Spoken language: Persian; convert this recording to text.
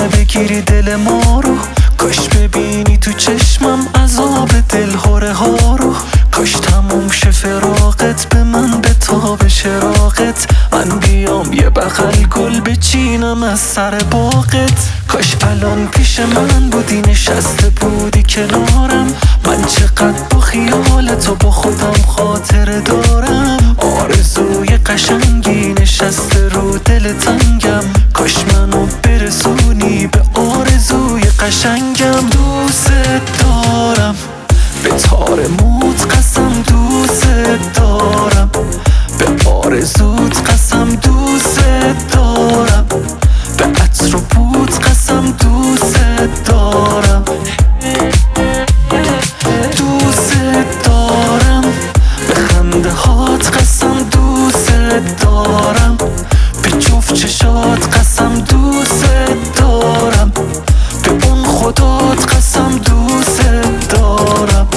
میخوای بگیری دل ما رو، کاش ببینی تو چشمم عذاب دلهوره ها رو. کاش تموم شه فراقت، به من بتاب شراقت، من بیام یه بغل گل بچینم از سر باغت. کاش الان پیش من بودی، نشسته بودی کنارم، من چقدر با خیال تو با خودم خاطره دارم. آرزوی قشنگی نشسته رو دل تنگم، کاش منو برسونی به آرزوی قشنگم. دوست دارم به تار موت قسم، دوست دارم به آرزوت قسم، دوست دارم به عطر و بود قسم، دوست دارم. دوست دارم به خنده هات قسم، دوست دارم به جفت چشات قسم، دوست دارم به اون خدات قسم، دوست دارم.